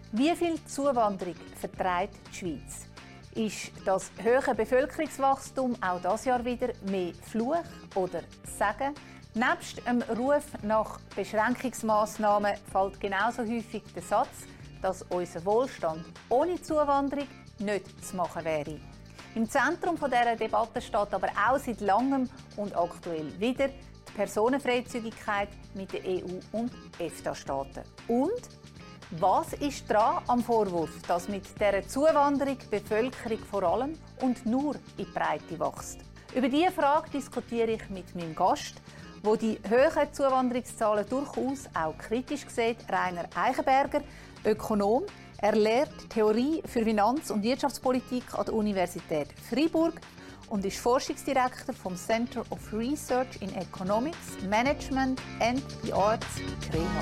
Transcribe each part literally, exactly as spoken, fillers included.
Wie viel Zuwanderung verträgt die Schweiz? Ist das hohe Bevölkerungswachstum auch dieses Jahr wieder mehr Fluch oder Segen? Nebst dem Ruf nach Beschränkungsmaßnahmen fällt genauso häufig der Satz, dass unser Wohlstand ohne Zuwanderung nicht zu machen wäre. Im Zentrum dieser Debatte steht aber auch seit langem und aktuell wieder die Personenfreizügigkeit mit den E U- und EFTA-Staaten. Und was ist dran am Vorwurf, dass mit dieser Zuwanderung die Bevölkerung vor allem und nur in die Breite wächst? Über diese Frage diskutiere ich mit meinem Gast, der die hohen Zuwanderungszahlen durchaus auch kritisch sieht, Rainer Eichenberger, Ökonom. Er lehrt Theorie für Finanz- und Wirtschaftspolitik an der Universität Freiburg und ist Forschungsdirektor vom Center of Research in Economics, Management and the Arts, Crema.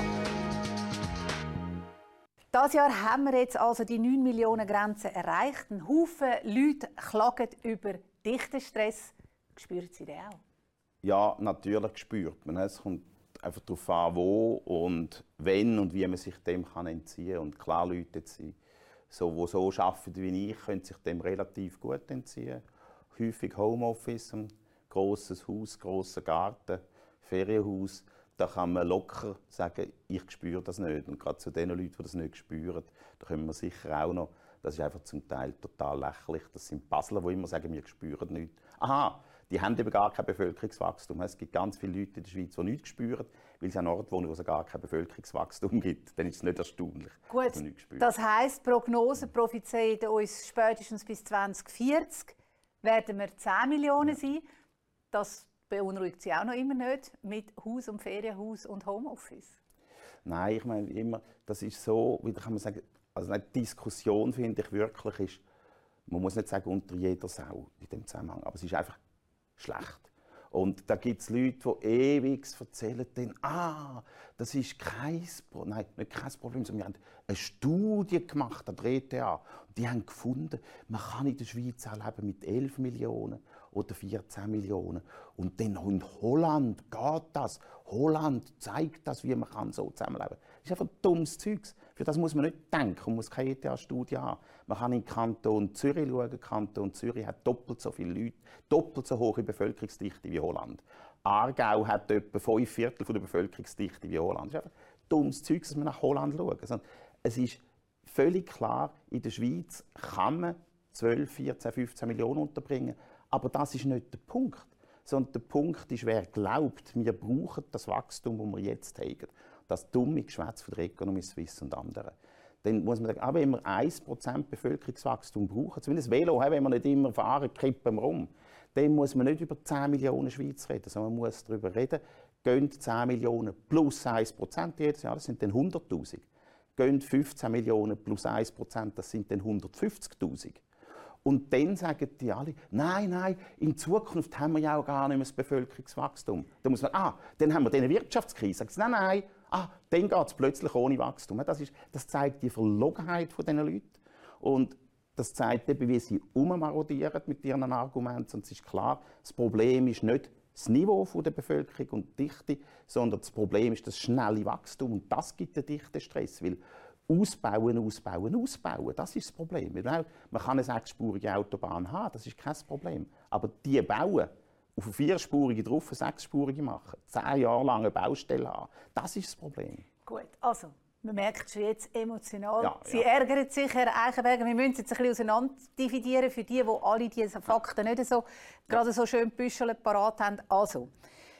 Dieses Jahr haben wir jetzt also die neun Millionen Grenze erreicht. Ein Haufen Leute klagen über Dichtenstress. Spüren Sie den auch? Ja, natürlich spürt man. Es kommt einfach darauf an, wo und wenn und wie man sich dem kann entziehen kann. Und klar, Leute, die so, so arbeiten wie ich, können sich dem relativ gut entziehen. Häufig Homeoffice, ein grosses Haus, grosser Garten, Ferienhaus. Da kann man locker sagen, ich spüre das nicht. Und gerade zu den Leuten, die das nicht spüren, da können wir sicher auch noch, das ist einfach zum Teil total lächerlich. Das sind Basler, die immer sagen, wir spüren nichts. Aha, die haben eben gar kein Bevölkerungswachstum. Es gibt ganz viele Leute in der Schweiz, die nichts spüren, weil sie an Orten wohnen, wo es gar kein Bevölkerungswachstum gibt. Dann ist es nicht erstaunlich, Gut, dass man nichts spürt. Das heisst, Prognosen prophezeien uns spätestens bis zwanzig vierzig werden wir zehn Millionen sein. Das beunruhigt Sie auch noch immer nicht mit Haus und Ferienhaus und Homeoffice? Nein, ich meine immer, das ist so, wie kann man sagen, also eine Diskussion finde ich wirklich ist, man muss nicht sagen unter jeder Sau in dem Zusammenhang, aber es ist einfach schlecht. Und da gibt es Leute, die ewig erzählen, dann, ah, das ist kein Problem, nein, nicht kein Problem, sondern wir haben eine Studie gemacht an der E T H. Und die haben gefunden, man kann in der Schweiz auch leben mit elf Millionen oder vierzehn Millionen. Und dann in Holland geht das. Holland zeigt das, wie man kann so zusammenleben kann. Das ist einfach dummes Zeugs. Für das muss man nicht denken, man muss keine E T H-Studie haben. Man kann in den Kanton Zürich schauen. Der Kanton Zürich hat doppelt so viele Leute, doppelt so hohe Bevölkerungsdichte wie Holland. Aargau hat etwa fünf Viertel von der Bevölkerungsdichte wie Holland. Das ist einfach dummes Zeugs, dass man nach Holland schaut. Also, es ist völlig klar, in der Schweiz kann man zwölf, vierzehn, fünfzehn Millionen unterbringen. Aber das ist nicht der Punkt. Sondern der Punkt ist, wer glaubt, wir brauchen das Wachstum, das wir jetzt haben. Das dumme Geschwätz von der Economy Suisse und anderen. Dann muss man sagen, ah, wenn wir ein Prozent Bevölkerungswachstum brauchen, zumindest Velo, wenn wir nicht immer fahren, kippen wir um, dann muss man nicht über zehn Millionen Schweiz reden, sondern man muss darüber reden, gehen zehn Millionen plus ein Prozent jedes Jahr, das sind dann hunderttausend. Gehen fünfzehn Millionen plus ein Prozent, das sind dann hundertfünfzigtausend. Und dann sagen die alle, nein, nein, in Zukunft haben wir ja auch gar nicht mehr das Bevölkerungswachstum. Da muss man, ah, dann haben wir eine Wirtschaftskrise. Sagen sie, nein, nein, ah, dann geht es plötzlich ohne Wachstum. Das, ist, das zeigt die Verlogenheit dieser Leute. Und das zeigt eben, wie sie ummarodieren mit ihren Argumenten. Und es ist klar, das Problem ist nicht das Niveau der Bevölkerung und die Dichte, sondern das Problem ist das schnelle Wachstum. Und das gibt den Dichtestress. Weil Ausbauen, ausbauen, ausbauen, das ist das Problem. Man kann eine sechsspurige Autobahn haben, das ist kein Problem. Aber die bauen, auf eine vierspurige drauf eine sechsspurige machen, zehn Jahre lang eine Baustelle haben, das ist das Problem. Gut, also, man merkt schon jetzt emotional. Ja, Sie ja. ärgern sich, Herr Eichenberger. Wir müssen jetzt ein bisschen auseinander dividieren für die, die alle diese Fakten nicht so, gerade so schön büscheln parat haben. Also,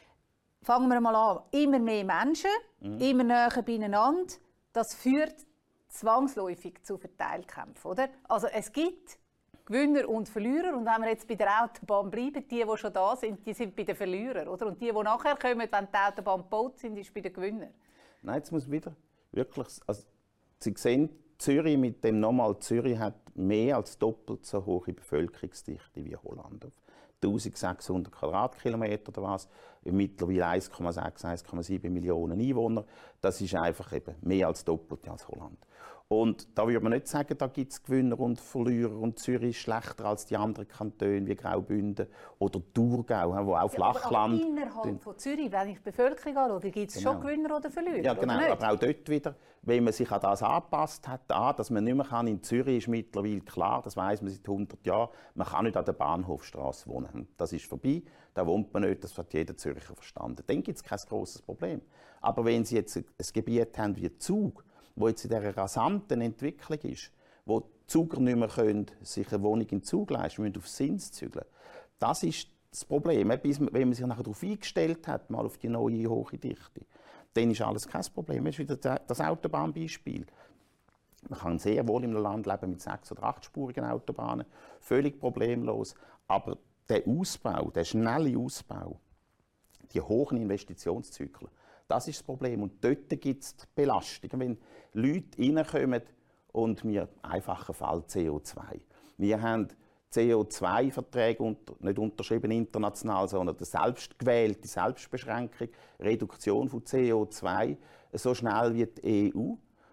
fangen wir mal an. Immer mehr Menschen, mhm. immer näher beieinander. Das führt zwangsläufig zu Verteilkämpfen, oder? Also es gibt Gewinner und Verlierer und wenn wir jetzt bei der Autobahn bleiben, die, die schon da sind, die sind bei den Verlierern, oder? Und die, die nachher kommen, wenn die Autobahn gebaut sind, ist bei den Gewinnern. Nein, jetzt muss wieder wirklich, also Sie sehen, Zürich mit dem nochmal, Zürich hat mehr als doppelt so hohe Bevölkerungsdichte wie Holland. eintausendsechshundert Quadratkilometer oder was, mittlerweile eins Komma sechs, eins Komma sieben Millionen Einwohner. Das ist einfach eben mehr als doppelt als Holland. Und da würde man nicht sagen, da gibt es Gewinner und Verlierer und Zürich ist schlechter als die anderen Kantone wie Graubünden oder Thurgau, wo auch Flachland. Ja, aber innerhalb von Zürich, wenn ich die Bevölkerung anschaue, gibt es genau. schon Gewinner oder Verlierer, ja, genau. oder nicht? Aber auch dort wieder, wenn man sich an das angepasst hat, an, dass man nicht mehr kann, in Zürich ist mittlerweile klar, das weiss man seit hundert Jahren, man kann nicht an der Bahnhofstrasse wohnen. Das ist vorbei, da wohnt man nicht, das hat jeder Zürcher verstanden. Dann gibt es kein grosses Problem. Aber wenn Sie jetzt ein Gebiet haben wie Zug, wo jetzt in dieser rasanten Entwicklung ist, wo die Zuger nicht mehr können, sich eine Wohnung in Zug leisten können, müssen auf Sins zügeln. Das ist das Problem. Bis, wenn man sich nachher darauf eingestellt hat, mal auf die neue hohe Dichte, dann ist alles kein Problem. Das ist wieder das Autobahnbeispiel. Man kann sehr wohl in einem Land leben mit sechs- oder achtspurigen Autobahnen, völlig problemlos. Aber der Ausbau, der schnelle Ausbau, die hohen Investitionszyklen, das ist das Problem. Und dort gibt es Belastungen. Wenn Leute reinkommen und wir, einfacher Fall C O zwei. Wir haben C O zwei Verträge unter, nicht unterschrieben international, sondern eine selbstgewählte Selbstbeschränkung, Reduktion von C O zwei so schnell wie die E U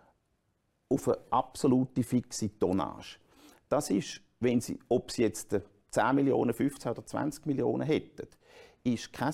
auf eine absolute fixe Tonnage. Das ist, wenn Sie, ob Sie jetzt zehn Millionen, fünfzehn oder zwanzig Millionen hätten, ist kein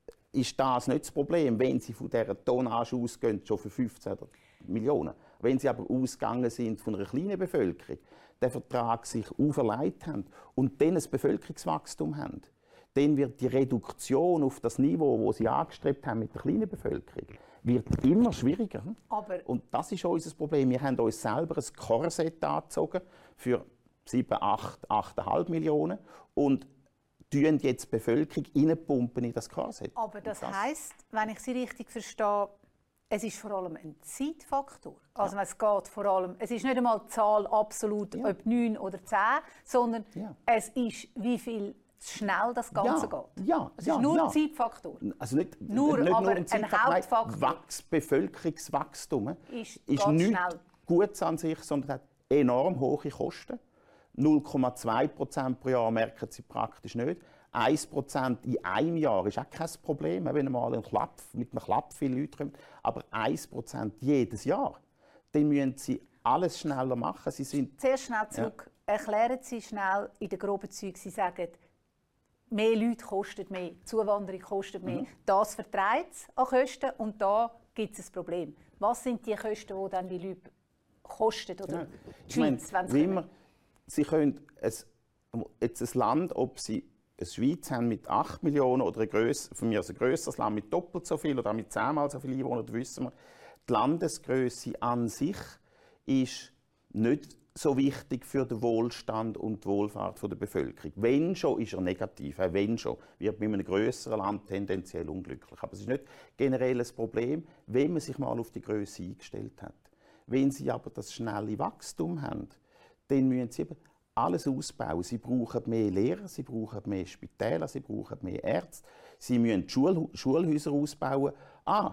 ist das nicht das Problem, wenn Sie von dieser Tonnage ausgehen, schon für fünfzehn Millionen. Wenn Sie aber ausgegangen sind von einer kleinen Bevölkerung, den Vertrag sich auferlegt haben und dann ein Bevölkerungswachstum haben, dann wird die Reduktion auf das Niveau, das Sie angestrebt haben mit der kleinen Bevölkerung, wird immer schwieriger. Aber und das ist unser Problem. Wir haben uns selber ein Korsett angezogen für sieben, acht, acht Komma fünf Millionen und tun jetzt die Bevölkerung reinpumpen in das Korsett. Aber das, das heisst, wenn ich Sie richtig verstehe, es ist vor allem ein Zeitfaktor. Also ja. Es geht vor allem, es ist nicht einmal die Zahl absolut, ja. ob neun oder zehn, sondern ja. es ist, wie viel schnell das Ganze ja. geht. Ja. Es ja. ist nur ja. ein Zeitfaktor. Also nicht nur, nicht aber nur ein, ein Hauptfaktor. Wachs, Bevölkerungswachstum ist, ist nicht gut an sich, sondern hat enorm hohe Kosten. null Komma zwei Prozent pro Jahr merken Sie praktisch nicht. ein Prozent in einem Jahr ist auch kein Problem, wenn mal ein Klapp, mit einem Klapp viele Leute kommen. Aber ein Prozent jedes Jahr, dann müssen Sie alles schneller machen. Sie sind Sehr schnell zurück. Ja. Erklären Sie schnell in den groben Zügen, Sie sagen, mehr Leute kosten mehr, Zuwanderung kostet mehr. Mhm. Das vertreibt es an Kosten und da gibt es ein Problem. Was sind die Kosten, die dann die Leute kosten? Oder ja. die Schweiz, wenn sie kommen? Sie können ein, jetzt ein Land, ob Sie eine Schweiz haben mit acht Millionen oder ein, gröss, von mir aus ein grösseres Land mit doppelt so viel oder mit zehnmal so viele Einwohner, das wissen wir. Die Landesgröße an sich ist nicht so wichtig für den Wohlstand und die Wohlfahrt der Bevölkerung. Wenn schon, ist er negativ. Wenn schon, wird mit einem grösseren Land tendenziell unglücklich. Aber es ist nicht generell ein Problem, wenn man sich mal auf die Größe eingestellt hat. Wenn Sie aber das schnelle Wachstum haben, dann müssen Sie eben alles ausbauen. Sie brauchen mehr Lehrer, Sie brauchen mehr Spitäler, Sie brauchen mehr Ärzte, Sie müssen Schul Schulhäuser ausbauen. Ah,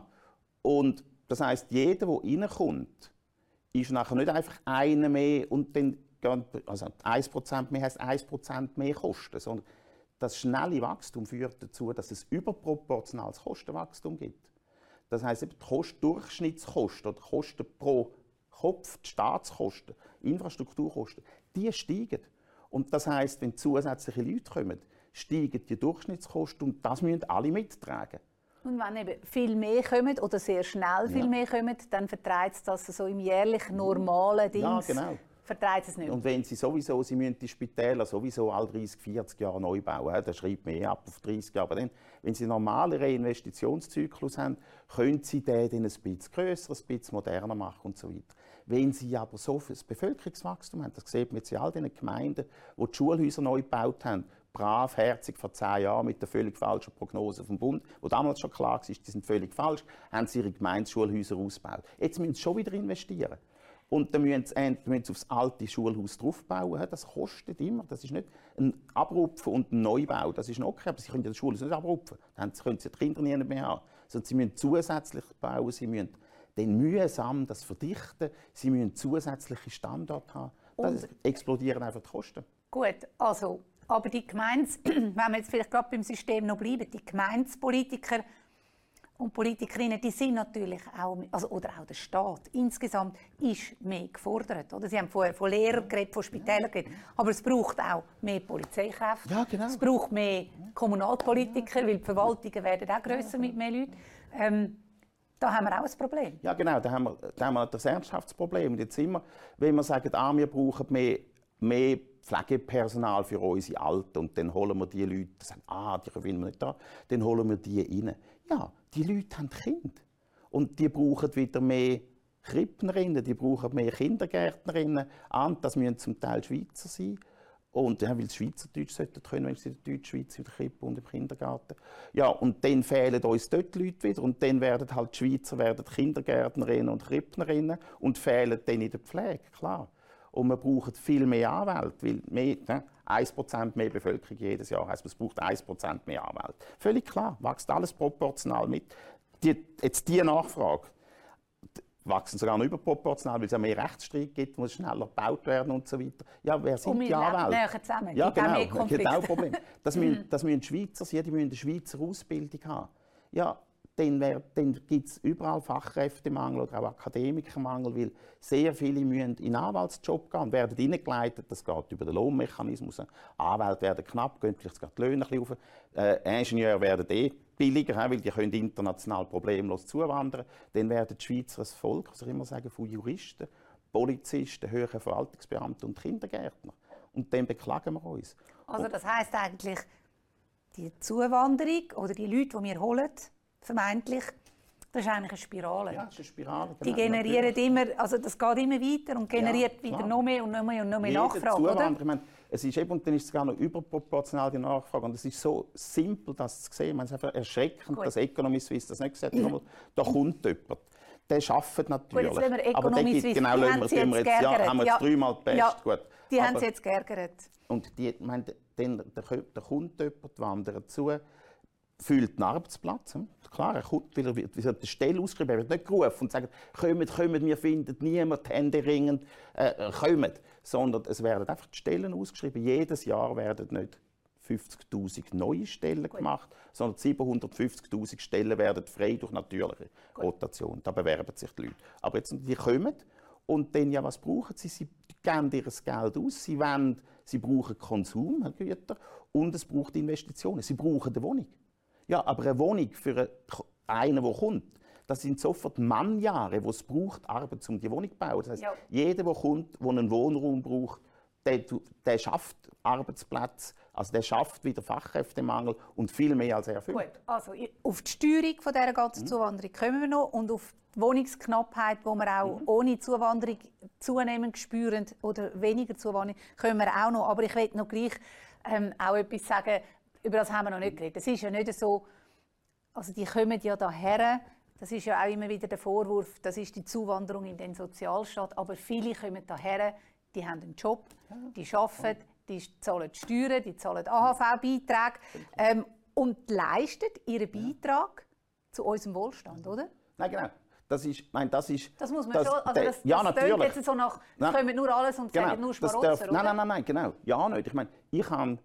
und das heisst, jeder, der reinkommt, ist nachher nicht einfach einer mehr und dann also ein Prozent mehr heisst ein Prozent mehr Kosten, sondern das schnelle Wachstum führt dazu, dass es überproportionales Kostenwachstum gibt. Das heisst, die Kost Durchschnittskosten oder Kosten pro Kopf, die Staatskosten, Infrastrukturkosten, die steigen. Und das heisst, wenn zusätzliche Leute kommen, steigen die Durchschnittskosten und das müssen alle mittragen. Und wenn eben viel mehr kommen oder sehr schnell viel ja. mehr kommen, dann vertreibt es das so im jährlich normalen Dings. Ja, genau. Vertreibt es nicht. Und wenn Sie sowieso, Sie müssen die Spitäler sowieso alle dreißig, vierzig Jahre neu bauen, das schreibt mehr ab auf dreißig Jahre. Aber dann, wenn Sie einen normaleren Investitionszyklus haben, können Sie den dann ein bisschen grösser, ein bisschen moderner machen und so weiter. Wenn Sie aber so viel Bevölkerungswachstum haben, das sieht man jetzt in all den Gemeinden, die die Schulhäuser neu gebaut haben, brav, herzig vor zehn Jahren mit der völlig falschen Prognose vom Bund, wo damals schon klar war, die sind völlig falsch, haben sie ihre Gemeindeschulhäuser ausgebaut. Jetzt müssen sie schon wieder investieren. Und dann müssen sie, dann müssen sie aufs alte Schulhaus draufbauen. Das kostet immer. Das ist nicht ein Abrupfen und ein Neubau. Das ist noch okay, aber sie können das Schulhaus nicht abrupfen. Dann können sie die Kinder nie mehr haben. Sondern sie müssen zusätzlich bauen, sie müssen dann mühsam das verdichten, sie müssen zusätzliche Standorte haben. Das explodieren einfach die Kosten. Gut, also, aber die Gemeins, wenn wir jetzt vielleicht gerade beim System noch bleiben, die Gemeindepolitiker Und Politikerinnen, die sind natürlich auch, also, oder auch der Staat insgesamt ist mehr gefordert. Oder? Sie haben vorher von Lehrern geredet, von Spitälern geredet, aber es braucht auch mehr Polizeikräfte. Ja, genau. Es braucht mehr Kommunalpolitiker, weil die Verwaltungen werden auch grösser mit mehr Leuten. Ähm, da haben wir auch ein Problem. Ja, genau, da haben wir, da haben wir das Ernsthaftsproblem. Und jetzt immer, wenn wir sagen, ah, wir brauchen mehr, mehr Pflegepersonal für unsere Alten und dann holen wir die Leute, die sagen, ah, die wollen wir nicht da, dann holen wir die rein. Ja, die Leute haben Kinder und die brauchen wieder mehr Krippnerinnen, die brauchen mehr Kindergärtnerinnen. Und das müssen zum Teil Schweizer sein. Und ja, weil sie Schweizerdeutsch sollten können, wenn sie in der Deutschschweiz in der Krippe und im Kindergarten. Ja, und dann fehlen uns dort die Leute wieder und dann werden halt die Schweizer werden Kindergärtnerinnen und Krippnerinnen und fehlen dann in der Pflege, klar. Und wir brauchen viel mehr Anwälte, weil mehr, ne, ein Prozent mehr Bevölkerung jedes Jahr heisst, es braucht ein Prozent mehr Anwälte. Völlig klar, wächst alles proportional mit. Die, jetzt diese Nachfrage, wachsen sogar noch überproportional, weil es ja mehr Rechtsstreit gibt, muss schneller gebaut werden und so weiter. Ja, wer sind die Anwälte? Näher zusammen. Ja, gibt genau, mehr Konflikte. genau Problem. Das müssen, das müssen Schweizer sein, die müssen eine Schweizer Ausbildung haben. Ja, dann, dann gibt es überall Fachkräftemangel oder auch Akademikermangel, weil sehr viele müssen in den Anwaltsjob gehen und werden hineingeleitet. Das geht über den Lohnmechanismus. Anwälte werden knapp, gehen vielleicht sogar die Löhne ein bisschen rauf. Äh, Ingenieure werden eh billiger, weil die können international problemlos zuwandern. Dann werden die Schweizer ein Volk, was ich immer sagen, von Juristen, Polizisten, höheren Verwaltungsbeamten und Kindergärtner. Und dann beklagen wir uns. Also das heisst eigentlich, die Zuwanderung oder die Leute, die wir holen, vermeintlich, das ist eigentlich eine Spirale. Ja, das ist eine Spirale. Genau, die generieren natürlich. immer, also das geht immer weiter und generiert ja, wieder noch mehr und noch mehr und noch mehr Jeder Nachfrage, oder? Ich meine, es ist eben, und dann ist es sogar noch überproportional die Nachfrage. Und es ist so simpel, das zu sehen. Es ist einfach erschreckend, Gut. dass Economy Suisse das nicht gesagt hat. Da kommt jemand. Der arbeitet natürlich. Gut, jetzt wir aber der gibt, genau, die haben sie jetzt, jetzt ja, haben wir jetzt ja. dreimal gepasst. Ja, Gut. die aber, haben sie jetzt geärgert. Und die, ich meine, dann, da kommt jemand, wandert zu, füllt einen Arbeitsplatz. Klar, er kommt, weil er wird eine Stelle ausgeschrieben, er wird nicht gerufen und sagt, kommt, kommt, wir finden niemand händeringend, äh, kommt. Sondern es werden einfach die Stellen ausgeschrieben. Jedes Jahr werden nicht fünfzigtausend neue Stellen Gut. gemacht, sondern siebenhundertfünfzigtausend Stellen werden frei durch natürliche Gut. Rotation. Da bewerben sich die Leute. Aber jetzt, die kommen und dann, ja, was brauchen sie? Sie geben ihr Geld aus, sie, wollen, sie brauchen Konsumgüter und es braucht Investitionen. Sie brauchen eine Wohnung. Ja, aber eine Wohnung für einen, der kommt, das sind sofort Mannjahre, die es braucht, Arbeit, um die Wohnung zu bauen. Das heisst, ja. jeder, der kommt, der einen Wohnraum braucht, der, der schafft Arbeitsplätze, also der schafft wieder Fachkräftemangel und viel mehr als er erfüllt. Gut, also auf die Steuerung von dieser ganzen mhm. Zuwanderung kommen wir noch und auf die Wohnungsknappheit, die wir auch mhm. ohne Zuwanderung zunehmend spüren oder weniger Zuwanderung, kommen wir auch noch. Aber ich will noch gleich ähm, auch etwas sagen. Über das haben wir noch nicht geredet. Es ist ja nicht so, also die kommen ja daher. Das ist ja auch immer wieder der Vorwurf, das ist die Zuwanderung in den Sozialstaat. Aber viele kommen daher, die haben einen Job, die arbeiten, die zahlen Steuern, die zahlen A H V-Beiträge ähm, und leisten ihren Beitrag zu unserem Wohlstand, oder? Nein, genau. Das ist, nein, das ist... Das muss man das, schon... Also das, ja, das natürlich. Jetzt so nach, nein, kommen nur alles und genau, sagen nur das Schmarotzer, darf, oder? Nein, nein, nein, nein, genau. Ja, nicht. Ich meine, ich habe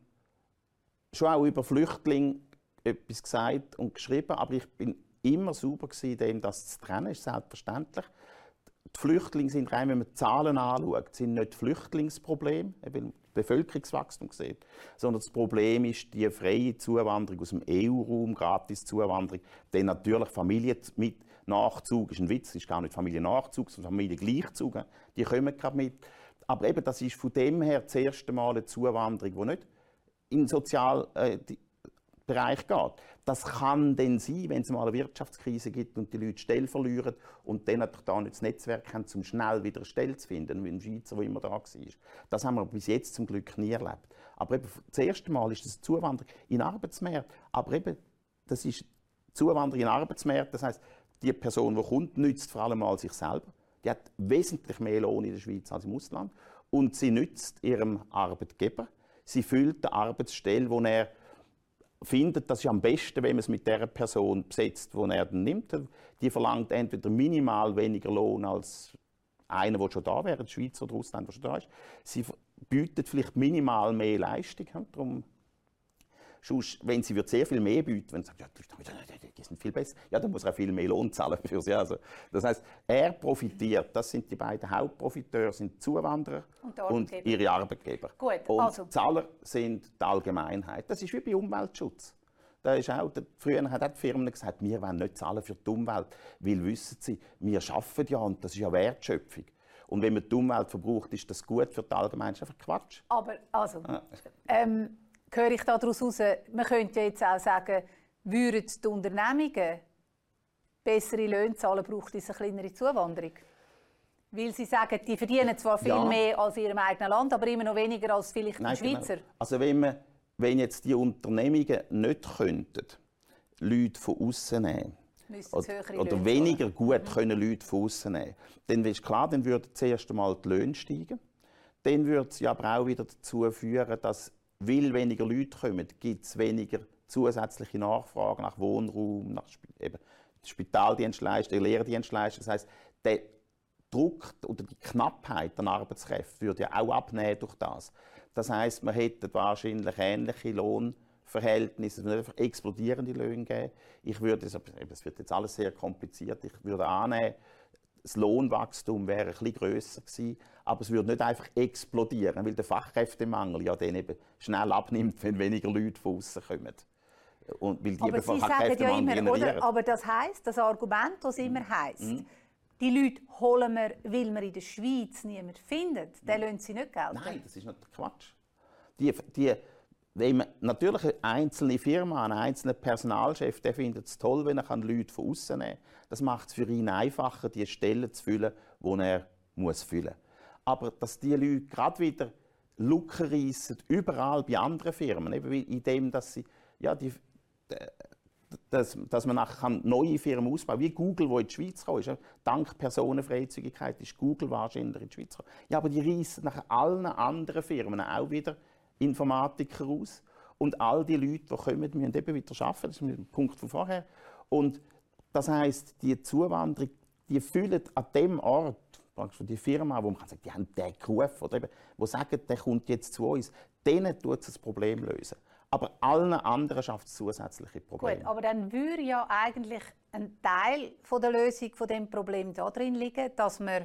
schon auch über Flüchtlinge etwas gesagt und geschrieben, aber ich bin immer sauber gewesen, dem das zu trennen, ist selbstverständlich. Die Flüchtlinge sind rein, wenn man die Zahlen anschaut, sind nicht Flüchtlingsprobleme, eben Bevölkerungswachstum sieht, sondern das Problem ist die freie Zuwanderung aus dem E U-Raum, Gratis-Zuwanderung, dann natürlich Familie mit Nachzug, ist ein Witz, ist gar nicht Familiennachzug, sondern Familiengleichzug, die kommen gerade mit. Aber eben, das ist von dem her das erste Mal eine Zuwanderung, die nicht in den Sozialbereich äh, geht. Das kann dann sein, wenn es mal eine Wirtschaftskrise gibt und die Leute Stelle verlieren und dann natürlich da nicht das Netzwerk haben, um schnell wieder eine Stelle zu finden, wie ein Schweizer, der immer da war. Das haben wir bis jetzt zum Glück nie erlebt. Aber eben, das erste Mal ist das eine Zuwanderung in den Arbeitsmarkt. Aber eben, das ist Zuwanderung in den Arbeitsmarkt. Das heisst, die Person, die kommt, nützt vor allem mal sich selber. Die hat wesentlich mehr Lohn in der Schweiz als im Ausland. Und sie nützt ihrem Arbeitgeber. Sie füllt die Arbeitsstelle, die er findet, das ist am besten, wenn man es mit der Person besetzt, die er dann nimmt. Die verlangt entweder minimal weniger Lohn als einer, der schon da wäre, der Schweizer oder Ausländer, der schon da ist. Sie bietet vielleicht minimal mehr Leistung. Darum Sonst, wenn sie sehr viel mehr bieten, wenn sie sagen, ja, die sind viel besser, ja, dann muss er auch viel mehr Lohn zahlen für sie. Also, das heisst, er profitiert, das sind die beiden Hauptprofiteure, sind die Zuwanderer und, und ihre Arbeitgeber. Gut, und also. die Zahler sind die Allgemeinheit. Das ist wie bei Umweltschutz. Da ist auch, früher hat die Firmen gesagt, wir wollen nicht zahlen für die Umwelt, weil wissen sie, wir arbeiten ja und das ist ja Wertschöpfung. Und wenn man die Umwelt verbraucht, ist das gut für die Allgemeinheit. Das ist einfach Quatsch. Aber also, ähm, höre ich daraus heraus, man könnte jetzt auch sagen, würden die Unternehmungen bessere Löhne zahlen, braucht es eine kleinere Zuwanderung? Weil sie sagen, die verdienen zwar viel ja. mehr als in ihrem eigenen Land, aber immer noch weniger als vielleicht Nein, die Schweizer. Genau. Also wenn, man, wenn jetzt die Unternehmungen nicht könnten, Leute von außen nehmen, oder, oder weniger zahlen. gut mhm. können Leute von außen nehmen, dann ist klar, dann würden zuerst einmal die Löhne steigen. Dann würde es ja aber auch wieder dazu führen, dass, weil weniger Leute kommen, gibt es weniger zusätzliche Nachfragen nach Wohnraum, nach eben Spitaldienstleistungen, Lehrdienstleistungen. Das heisst, der Druck oder die Knappheit an Arbeitskräften würde ja auch abnehmen durch das. Das heisst, man hätte wahrscheinlich ähnliche Lohnverhältnisse, es würde einfach explodierende Löhne geben. Ich würde, es wird jetzt alles sehr kompliziert, ich würde annehmen, das Lohnwachstum wäre ein bisschen grösser gewesen, aber es würde nicht einfach explodieren, weil der Fachkräftemangel ja dann eben schnell abnimmt, wenn weniger Leute von außen kommen. Und weil die aber Sie sagen ja immer, oder? Aber das heisst, das Argument, das immer heisst, mhm. die Leute holen wir, weil wir in der Schweiz niemanden finden, den lassen sie nicht gelten. Nein, das ist natürlich Quatsch. Die, die, wenn man, natürlich eine einzelne Firma, ein einzelner Personalchef, der findet es toll, wenn er Leute von außen nehmen kann. Das macht es für ihn einfacher, die Stellen zu füllen, die er muss füllen muss. Aber dass die Leute gerade wieder Lücken reissen, überall bei anderen Firmen, eben indem dass sie ja, die, Dass, dass man nachher neue Firmen ausbauen kann, wie Google, die in die Schweiz gekommen ist. Dank Personenfreizügigkeit ist Google wahrscheinlich in die Schweiz gekommen. Ja, aber die reissen nachher allen anderen Firmen auch wieder Informatiker aus. Und all die Leute, die kommen, müssen eben wieder arbeiten. Das ist ein Punkt von vorher. Und das heisst, die Zuwanderung, die füllen an dem Ort, die Firma, wo man sagt, die haben den gerufen, oder eben, die sagen, der kommt jetzt zu uns, denen tut es das Problem lösen. Aber allen anderen schafft es zusätzliche Probleme. Gut, aber dann würde ja eigentlich ein Teil von der Lösung von dem Problem darin liegen, dass man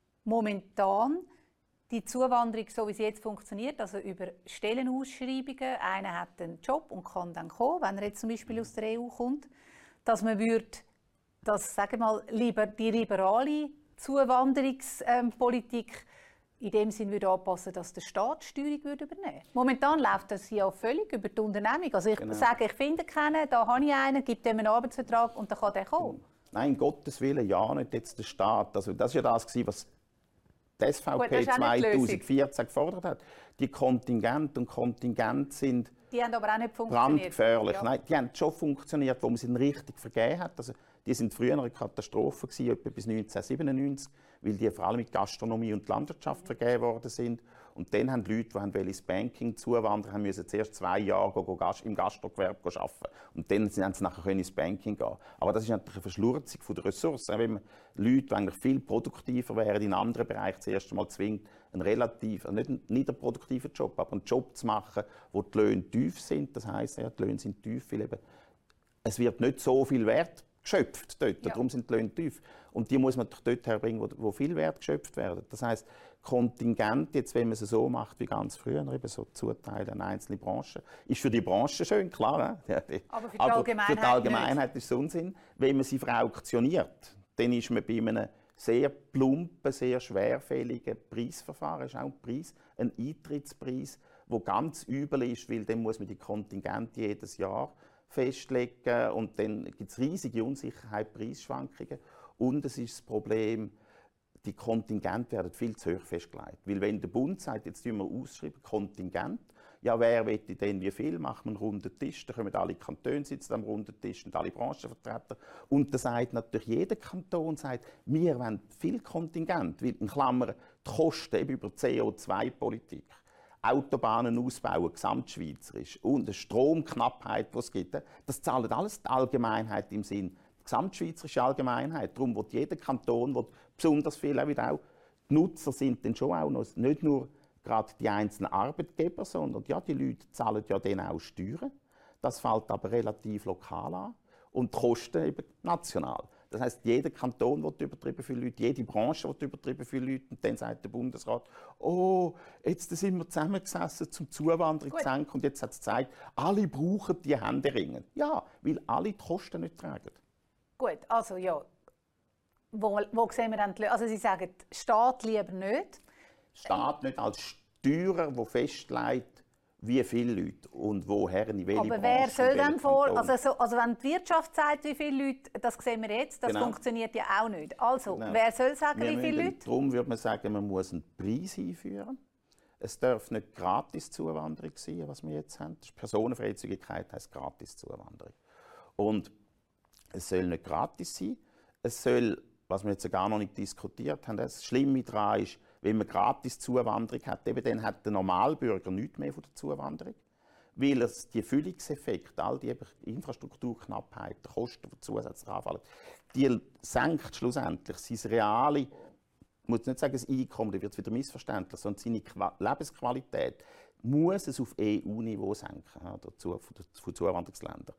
momentan die Zuwanderung, so wie sie jetzt funktioniert, also über Stellenausschreibungen, einer hat einen Job und kann dann kommen, wenn er jetzt zum Beispiel aus der E U kommt, dass man würde, dass, sagen wir mal, lieber die liberale Zuwanderungspolitik in dem Sinne würde anpassen, dass der Staat die Steuerung würde übernehmen würde. Momentan läuft das ja völlig über die Unternehmung. Also ich genau. sage, ich finde keinen, da habe ich einen, gebe dem einen Arbeitsvertrag und dann kann der kommen. Nein, um Gottes Willen, ja, nicht jetzt der Staat. Also das war ja das, was die S V P Gut, zweitausendvierzehn gefordert hat. Die Kontingente und Kontingente sind die haben aber auch nicht funktioniert. Brandgefährlich. Ja. Nein, die haben schon funktioniert, wo man sie richtig vergeben hat. Also, die sind früher eine Katastrophe gewesen, etwa bis neunzehnhundertsiebenundneunzig, weil die vor allem mit Gastronomie und Landwirtschaft vergeben worden sind. Und dann haben die Leute, die ins Banking zuwandern, haben müssen zuerst zwei Jahre im Gastrogewerbe arbeiten. Und dann haben sie nachher ins Banking gehen. Aber das ist natürlich eine Verschlurzung der Ressourcen. Wenn man Leute, die eigentlich viel produktiver wären, in anderen Bereichen zuerst einmal zwingt, einen relativ, nicht einen niederproduktiven Job, aber einen Job zu machen, wo die Löhne tief sind. Das heisst, ja, die Löhne sind tief, weil eben, es wird nicht so viel Wert geschöpft dort. Ja. Darum sind die Löhne tief. Und die muss man dort herbringen, wo, wo viel Wert geschöpft wird. Das heisst, Kontingent, jetzt, wenn man es so macht wie ganz früher, eben so zuteilen an einzelne Branchen, ist für die Branche schön, klar. Ja, die, aber für die Allgemeinheit, für die Allgemeinheit ist es Unsinn. Wenn man sie verauktioniert, dann ist man bei einem sehr plumpen, sehr schwerfälligen Preisverfahren, ist auch ein Preis, ein Eintrittspreis, der ganz übel ist, weil dann muss man die Kontingente jedes Jahr festlegen und dann gibt es riesige Unsicherheit, Preisschwankungen und es ist das Problem, die Kontingente werden viel zu hoch festgelegt. Weil wenn der Bund sagt, jetzt tun wir ausschreiben, Kontingent, ja, wer will denn wie viel, machen wir einen runden Tisch, da kommen alle Kantone sitzen am runden Tisch und alle Branchenvertreter. Und da sagt natürlich jeder Kanton, sagt, wir wollen viel Kontingent, weil in Klammern die Kosten eben über C O zwei Politik, Autobahnen ausbauen, gesamtschweizerisch und eine Stromknappheit, die es gibt, das zahlt alles die Allgemeinheit im Sinn, die gesamtschweizerische Allgemeinheit. Darum wird jeder Kanton will besonders viel, auch wieder auch die Nutzer sind dann schon auch noch, nicht nur gerade die einzelnen Arbeitgeber, sondern ja, die Leute zahlen ja dann auch Steuern. Das fällt aber relativ lokal an und die Kosten eben national. Das heisst, jeder Kanton will übertrieben viele Leute, jede Branche will übertrieben viele Leute. Und dann sagt der Bundesrat, oh, jetzt sind wir zusammengesessen, um die Zuwanderung zu senken. Und jetzt hat es gezeigt, alle brauchen die Hände. Ja, weil alle die Kosten nicht tragen. Gut, also ja, wo, wo sehen wir dann die Lösung? Also Sie sagen, Staat lieber nicht. Staat nicht als Steuerer, der festlegt, wie viele Leute und woher in welche Aber wer soll denn vor, Kanton. also, so, also wenn die Wirtschaft sagt, wie viele Leute, das sehen wir jetzt, das Genau. funktioniert ja auch nicht. Also, Genau. wer soll sagen, Wir wie viele müssen- Leute? Darum würde man sagen, man muss einen Preis einführen. Es darf nicht gratis Zuwanderung sein, was wir jetzt haben. Das ist Personenfreizügigkeit heisst gratis Zuwanderung. Und es soll nicht gratis sein. Es soll, was wir jetzt gar noch nicht diskutiert haben, das Schlimme daran ist, wenn man gratis Zuwanderung hat, eben dann hat der Normalbürger nichts mehr von der Zuwanderung. Weil es die Füllungseffekte, all die Infrastrukturknappheit, die Kosten, die zusätzlich anfallen, die senkt schlussendlich sein reale, ich muss nicht sagen das Einkommen, da wird es wieder missverständlich, sondern seine Qua- Lebensqualität muss es auf E U-Niveau senken, ja, dazu, von, von Zuwanderungsländern.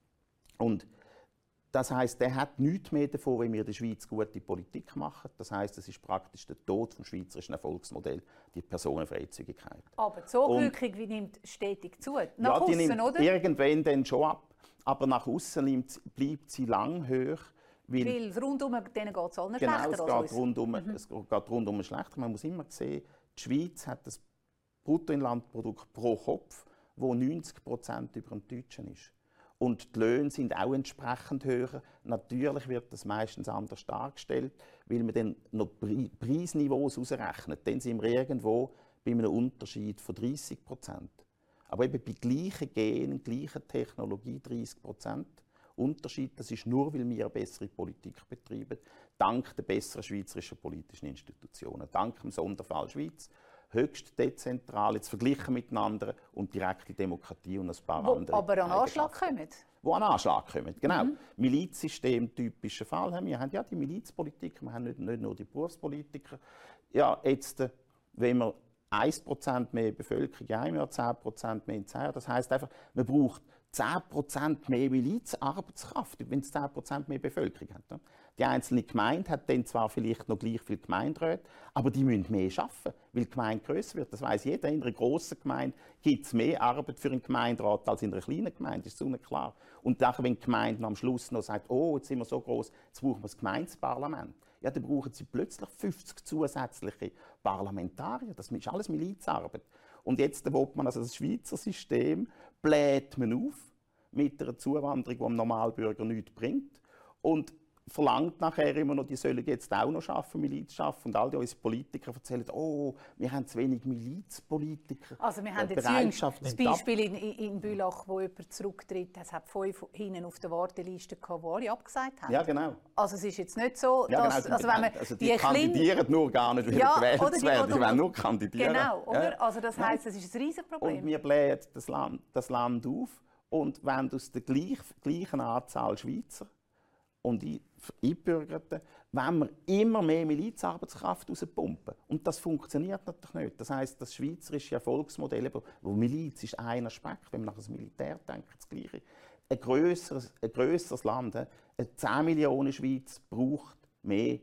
Und das heisst, der hat nichts mehr davon, wenn wir in der Schweiz gute Politik machen. Das heisst, es ist praktisch der Tod des schweizerischen Erfolgsmodells, die Personenfreizügigkeit. Aber die Sogwirkung wie nimmt stetig zu. Nach ja, die aussen, nimmt oder? irgendwann dann schon ab, aber nach außen bleibt sie lang hoch. Weil, Weil rundum denen geht es allen genau, schlechter es als geht, uns. rundum, Mhm. es geht rundum schlechter. Man muss immer sehen, die Schweiz hat das Bruttoinlandprodukt pro Kopf, das neunzig Prozent über dem Deutschen ist. Und die Löhne sind auch entsprechend höher. Natürlich wird das meistens anders dargestellt, weil man dann noch Pre- Preisniveaus ausrechnet. Dann sind wir irgendwo bei einem Unterschied von dreißig Prozent. Aber eben bei gleichen Genen, gleicher Technologie dreißig Prozent Unterschied. Das ist nur, weil wir eine bessere Politik betreiben, dank der besseren schweizerischen politischen Institutionen, dank dem Sonderfall Schweiz. Höchst dezentral, jetzt verglichen miteinander und direkte Demokratie und ein paar Wo andere aber an Anschlag Eigenschaften. kommen. Wo an Anschlag kommen, genau. Mhm. Milizsystem, typischer Fall. Wir haben ja die Milizpolitiker, wir haben nicht, nicht nur die Berufspolitiker. Ja, jetzt, äh, wenn wir ein Prozent mehr Bevölkerung in einem Jahr, zehn Prozent mehr in zehn Jahren, das heisst einfach, man braucht zehn Prozent mehr Milizarbeitskraft, wenn es zehn Prozent mehr Bevölkerung hat. Die einzelne Gemeinde hat dann zwar vielleicht noch gleich viel Gemeinderäte, aber die müssen mehr arbeiten, weil die Gemeinde grösser wird. Das weiss jeder. In einer grossen Gemeinde gibt es mehr Arbeit für einen Gemeinderat als in einer kleinen Gemeinde, das ist so klar. Und dann, wenn die Gemeinde am Schluss noch sagt, oh, jetzt sind wir so groß, jetzt brauchen wir das Gemeindeparlament. Ja, dann brauchen sie plötzlich fünfzig zusätzliche Parlamentarier. Das ist alles Milizarbeit. Und jetzt will man also das Schweizer System bläht man auf mit einer Zuwanderung, die dem Normalbürger nichts bringt. Und verlangt nachher immer noch, die sollen jetzt auch noch arbeiten, Miliz arbeiten. Und all die unsere Politiker erzählen, oh, wir haben zu wenig Milizpolitiker. Also wir haben Die jetzt Bereitschaft das nimmt ab. Beispiel in, in, in Bülach, wo jemand zurücktritt. Es hat fünf hinten auf der Warteliste gehabt, die alle abgesagt haben. Ja, genau. Also es ist jetzt nicht so, Ja, dass... genau. Also wenn man also die, die kleinen- kandidieren nur gar nicht, weil Ja, gewählt oder zu die- werden. Die oder- wollen nur kandidieren. Genau, oder? Ja. Also das heisst, es ist ein Riesenproblem. Und wir blähen das Land, das Land auf und wollen aus der gleich, gleichen Anzahl Schweizer und I- Einbürgerten, wenn wir immer mehr Milizarbeitskraft rauspumpen. Und das funktioniert natürlich nicht. Das heisst, das schweizerische Erfolgsmodell, wo Miliz ist ein Aspekt, wenn man nach dem Militär denkt, das Gleiche. Ein grösseres, ein grösseres Land, eine zehn Millionen Schweiz, braucht mehr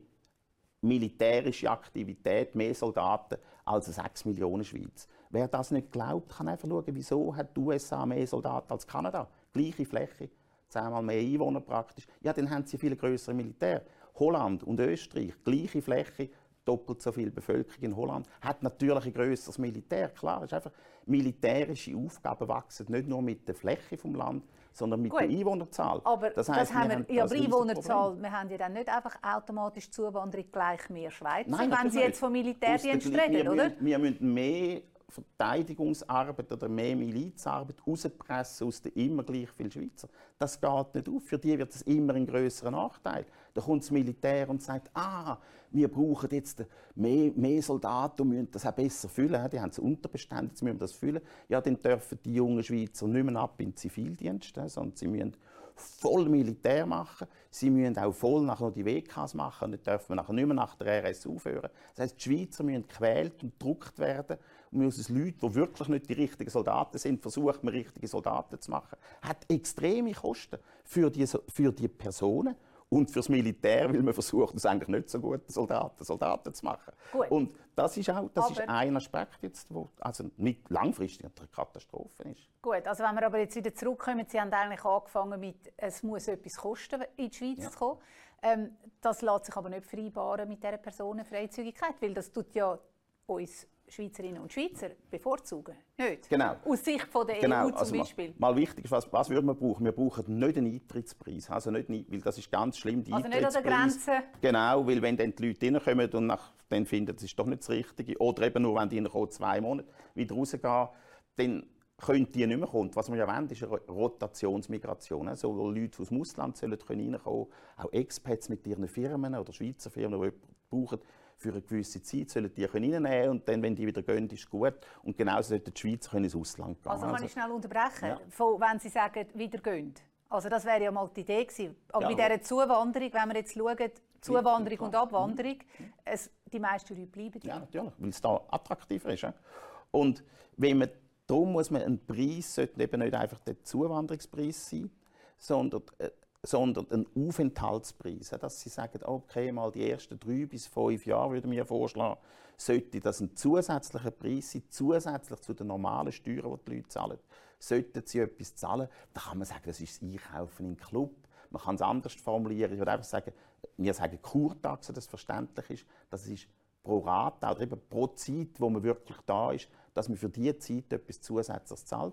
militärische Aktivität, mehr Soldaten als eine sechs Millionen Schweiz. Wer das nicht glaubt, kann einfach schauen, wieso hat die U S A mehr Soldaten als Kanada. Gleiche Fläche, zehnmal mehr Einwohner praktisch. Ja, dann haben sie viel größere Militär. Holland und Österreich, gleiche Fläche, doppelt so viel Bevölkerung in Holland, hat natürlich ein grösseres Militär. Klar, es ist einfach, militärische Aufgaben wachsen nicht nur mit der Fläche des Landes, sondern mit Gut. der Einwohnerzahl. Aber das das, heisst, haben wir wir, haben ja, das aber Einwohnerzahl, Riesenproblem. wir haben ja dann nicht einfach automatisch Zuwanderung gleich mehr Schweizer, Nein, wenn natürlich Sie jetzt nicht. vom Aus Militärdienst der- reden, wir oder? Müssen, wir müssen mehr Verteidigungsarbeit oder mehr Milizarbeit rauspressen aus den immer gleich vielen Schweizer. Das geht nicht auf. Für die wird es immer ein grösserer Nachteil. Da kommt das Militär und sagt, ah, wir brauchen jetzt mehr, mehr Soldaten und müssen das auch besser füllen. Die haben so Unterbestände, jetzt müssen wir das füllen. Ja, dann dürfen die jungen Schweizer nicht mehr ab in den Zivildienst, sondern sie müssen voll Militär machen. Sie müssen auch voll nachher noch die W Ks machen. Und dann dürfen wir nachher nicht mehr nach der R S aufhören. Das heisst, die Schweizer müssen gequält und gedruckt werden. Und wir müssen Leute, die wirklich nicht die richtigen Soldaten sind, versuchen, richtige Soldaten zu machen. Das hat extreme Kosten für die, für die Personen. Und fürs Militär, weil man versucht, es eigentlich nicht so gute Soldaten, Soldaten zu machen. Gut. Und das ist auch das ist ein Aspekt, jetzt, wo also nicht langfristig eine Katastrophe ist. Gut, also wenn wir aber jetzt wieder zurückkommen, Sie haben eigentlich angefangen mit, es muss etwas kosten, in die Schweiz ja. zu kommen. Ähm, das lässt sich aber nicht vereinbaren mit dieser Personenfreizügigkeit, weil das tut ja uns Schweizerinnen und Schweizer bevorzugen. Nicht? Genau. Aus Sicht von der genau. E U zum also Beispiel. Mal, mal wichtig ist, was, was würden wir brauchen? Wir brauchen nicht einen Eintrittspreis. Also nicht, weil das ist ganz schlimm, die also nicht an der Grenze. Genau, weil wenn dann die Leute reinkommen und nach, dann finden, das ist doch nicht das Richtige. Oder eben nur, wenn die reinkommen, zwei Monate wieder rausgehen, dann können die nicht mehr kommen. Was wir ja wollen, ist eine Rotationsmigration. So Leute aus dem Ausland sollen reinkommen, auch Expats mit ihren Firmen oder Schweizer Firmen, die jemanden brauchen, für eine gewisse Zeit sollen die reinnehmen und dann, wenn die wieder gehen, ist gut. Und genauso sollten die Schweizer ins Ausland gehen. Also kann also, ich schnell unterbrechen, ja. Von, wenn Sie sagen, wieder gehen. Also das wäre ja mal die Idee gewesen. Aber ja, bei dieser Zuwanderung, wenn wir jetzt schauen, Zuwanderung ja, und Abwanderung, mhm. es, die meisten Leute bleiben. Ja, natürlich, weil es da attraktiver ist. Ja? Und wenn man, darum muss man einen Preis, sollte eben nicht einfach der Zuwanderungspreis sein, sondern äh, sondern ein Aufenthaltspreis. Dass sie sagen, okay, mal die ersten drei bis fünf Jahre, würde mir vorschlagen, sollte das ein zusätzlicher Preis sein, zusätzlich zu den normalen Steuern, die die Leute zahlen. Sollten sie etwas zahlen, dann kann man sagen, das ist das Einkaufen im Club. Man kann es anders formulieren. Ich würde einfach sagen, wir sagen Kurtaxe, das verständlich ist. Das ist pro Rate oder eben pro Zeit, wo man wirklich da ist, dass man für diese Zeit etwas Zusätzliches zahlt.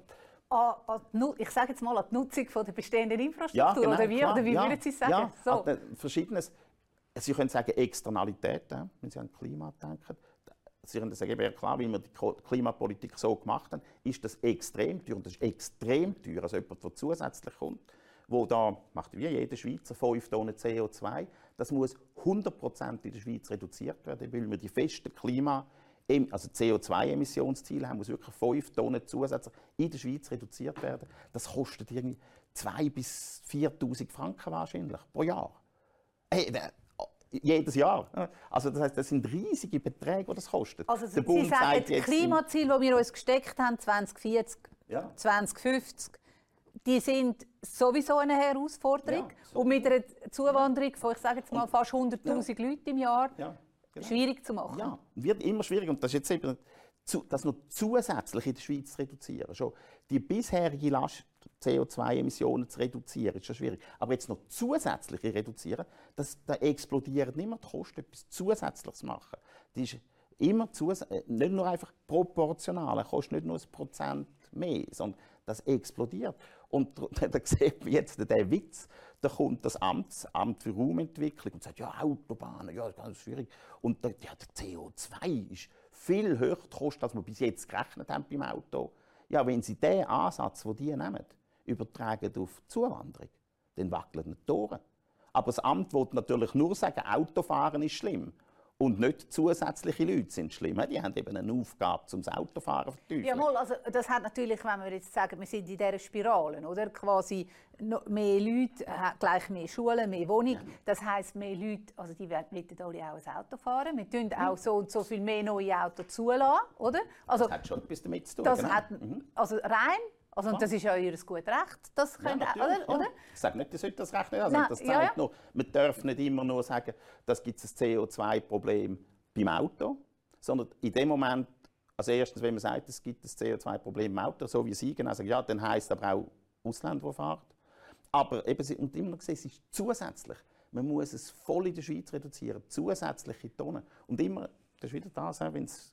Ich sage jetzt mal an die Nutzung der bestehenden Infrastruktur, ja, genau, oder wie, klar, oder wie ja, würden Sie sagen? Ja, so. Verschiedenes. Sie können sagen Externalitäten, wenn Sie an Klima denken. Sie können sagen, ja klar, wie wir die Klimapolitik so gemacht haben, ist das extrem teuer. Und das ist extrem teuer, also jemand, der zusätzlich kommt, wo da, macht wie jeder Schweizer, fünf Tonnen C O zwei, das muss hundert Prozent in der Schweiz reduziert werden, weil wir die festen Klima also C O zwei Emissionsziele haben, muss wirklich fünf Tonnen zusätzlich in der Schweiz reduziert werden. Das kostet irgendwie zweitausend bis viertausend Franken wahrscheinlich pro Jahr. Hey, jedes Jahr. Also das heißt, das sind riesige Beträge, die das kostet. Also der Bund Sie sagen, das Klimaziel, das wir uns gesteckt haben, zwanzig vierzig, ja. zwanzig fünfzig, die sind sowieso eine Herausforderung. Ja, so. Und mit einer Zuwanderung von, ich sage jetzt mal, fast hunderttausend ja. Leuten im Jahr, ja. Genau. Schwierig zu machen. Ja, wird immer schwieriger. Und das ist jetzt eben, das noch zusätzlich in der Schweiz zu reduzieren. Schon die bisherige Last, C O zwei Emissionen zu reduzieren, ist schon schwierig. Aber jetzt noch zusätzlich reduzieren, das, da explodieren nicht mehr die Kosten, etwas Zusätzliches zu machen. Das ist immer nicht nur einfach proportional, es kostet nicht nur ein Prozent mehr, sondern das explodiert. Und da, da sieht man jetzt den Witz, da kommt das Amt, Amt für Raumentwicklung und sagt, ja, Autobahnen, ja, das ist ganz schwierig. Und da, ja, der C O zwei ist viel höher gekostet, als wir bis jetzt gerechnet haben beim Auto. Ja, wenn Sie den Ansatz, den die nehmen, übertragen auf die Zuwanderung, dann wackeln die Tore. Aber das Amt will natürlich nur sagen, Autofahren ist schlimm. Und nicht zusätzliche Leute sind schlimm. Die haben eben eine Aufgabe, um das Autofahren zu verteufeln. Ja, mal, also das hat natürlich, wenn wir jetzt sagen, wir sind in dieser Spirale, oder? Quasi mehr Leute, gleich mehr Schulen, mehr Wohnungen. Ja. Das heisst, mehr Leute, also die wollen alle auch ein Auto fahren. Wir tun auch so und so viel mehr neue Autos zulassen, oder? Also, das hat schon etwas damit zu tun. Das genau. hat, also rein. Also, und das ist ja ihr gutes Recht. Das könnt ja, oder, oder? Ja. Ich sage nicht, das sollte das Recht nicht haben. Also, das zeigt ja, ja. nur, man darf nicht immer nur sagen, das gibt ein C O zwei Problem beim Auto, sondern in dem Moment, also erstens, wenn man sagt, es gibt ein C O zwei Problem im Auto, so wie Sie genau sagen, ja, dann heisst aber auch Ausländer, die fahren. Aber eben, und immer noch gesehen, es ist zusätzlich. Man muss es voll in der Schweiz reduzieren, zusätzliche Tonnen. Und immer, das ist wieder das, wenn's,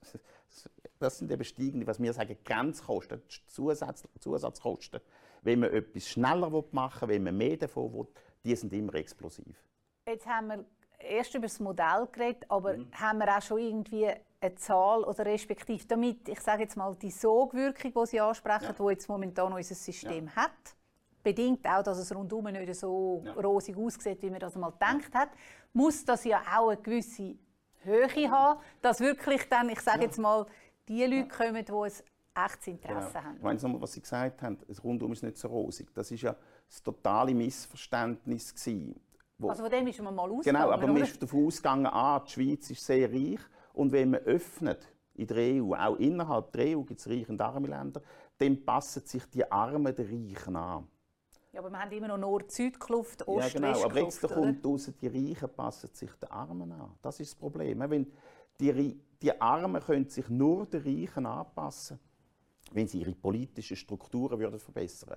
das sind eben steigende, was wir sagen, Grenzkosten, Zusatz, Zusatzkosten. Wenn man etwas schneller machen will, wenn man mehr davon will, die sind immer explosiv. Jetzt haben wir erst über das Modell geredet, aber mhm. haben wir auch schon irgendwie eine Zahl oder respektive damit, ich sage jetzt mal, die Sogwirkung, die Sie ansprechen, ja. die jetzt momentan unser System ja. hat, bedingt auch, dass es rundum nicht so ja. rosig aussieht, wie man das mal gedacht hat, muss das ja auch eine gewisse Höhe haben, dass wirklich dann, ich sage ja. jetzt mal, die Leute kommen, die ein echtes Interesse genau. haben. Ich meine nochmal, was Sie gesagt haben, das Rundum ist nicht so rosig. Das war ja das totale Missverständnis gewesen, wo also von dem ist man mal ausgegangen. Genau, aber man oder? ist davon ausgegangen, ah, die Schweiz ist sehr reich und wenn man öffnet in der E U, auch innerhalb der E U gibt es reiche und arme Länder, dann passen sich die Armen den Reichen an. Ja, aber wir haben immer noch Nord-Süd-Kluft, Ja, genau, aber Ost-West-Kluft, jetzt kommt raus, die Reichen passen sich den Armen an. Das ist das Problem. Wenn die, die Armen können sich nur den Reichen anpassen, wenn sie ihre politischen Strukturen würden verbessern.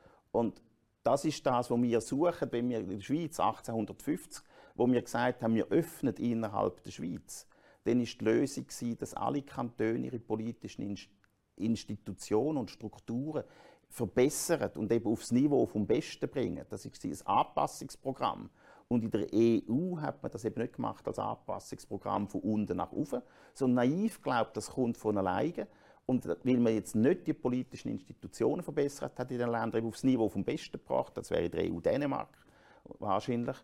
Und das ist das, was wir suchen, wenn wir in der Schweiz achtzehnhundertfünfzig, wo wir gesagt haben, wir öffnen innerhalb der Schweiz. Dann war die Lösung, dass alle Kantone ihre politischen Institutionen und Strukturen verbessern und eben aufs Niveau vom Besten bringen. Das war ein Anpassungsprogramm. Und in der E U hat man das eben nicht gemacht als Anpassungsprogramm von unten nach oben, sondern naiv glaubt, das kommt von alleine. Und weil man jetzt nicht die politischen Institutionen verbessert hat in den Ländern, eben aufs Niveau vom Besten gebracht, das wäre in der E U Dänemark wahrscheinlich,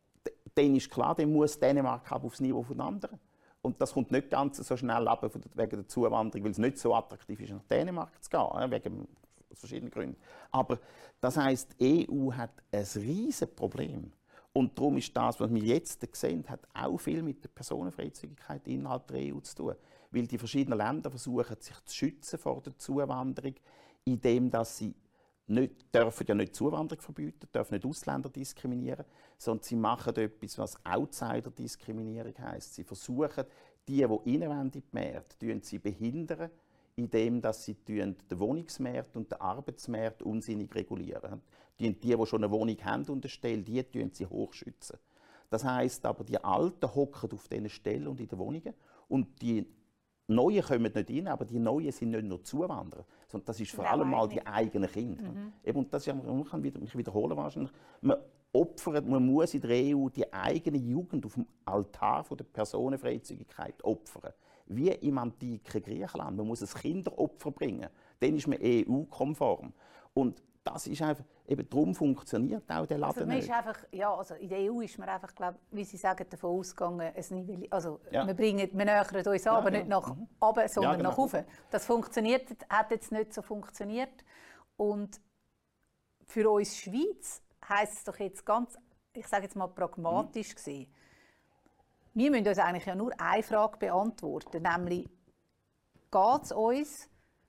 dann ist klar, dann muss Dänemark aufs Niveau von anderen. Und das kommt nicht ganz so schnell ab wegen der Zuwanderung, weil es nicht so attraktiv ist, nach Dänemark zu gehen, wegen aus verschiedenen Gründen. Aber das heisst, die E U hat ein riesiges Problem. Und darum ist das, was wir jetzt sehen, hat auch viel mit der Personenfreizügigkeit innerhalb der E U zu tun. Weil die verschiedenen Länder versuchen, sich zu schützen vor der Zuwanderung, indem dass sie nicht, dürfen ja nicht Zuwanderung verbieten, dürfen nicht Ausländer diskriminieren, sondern sie machen etwas, was Outsider-Diskriminierung heisst. Sie versuchen, die, die innerwärts in die Märkte, sie behindern, indem dass sie den Wohnungsmarkt und den Arbeitsmarkt unsinnig regulieren. Die, die, die schon eine Wohnung haben und eine Stelle, die tun sie hochschützen. Das heisst aber, die Alten hocken auf diesen Stellen und in den Wohnungen und die Neuen kommen nicht rein, aber die Neuen sind nicht nur Zuwanderer, sondern das ist vor allem mal die eigenen Kinder. Mhm. Eben, und das ist, man kann mich wiederholen wahrscheinlich, man opfert, man muss in der E U die eigene Jugend auf dem Altar von der Personenfreizügigkeit opfern. Wie im antiken Griechenland. Man muss ein Kinderopfer bringen. Dann ist man E U-konform. Und das ist einfach, eben darum funktioniert auch der Laden also man nicht. Ist einfach, ja, also in der E U ist man einfach, glaub, wie Sie sagen, davon ausgegangen, es Nivell, also ja. wir, bringen, wir nähern uns an, ja, aber ja. nicht nach mhm. oben, sondern ja, genau. nach oben. Das funktioniert, hat jetzt nicht so funktioniert. Und für uns Schweiz heisst es doch jetzt ganz, ich sage jetzt mal pragmatisch mhm. gesehen, wir müssen uns eigentlich ja nur eine Frage beantworten, nämlich, geht es uns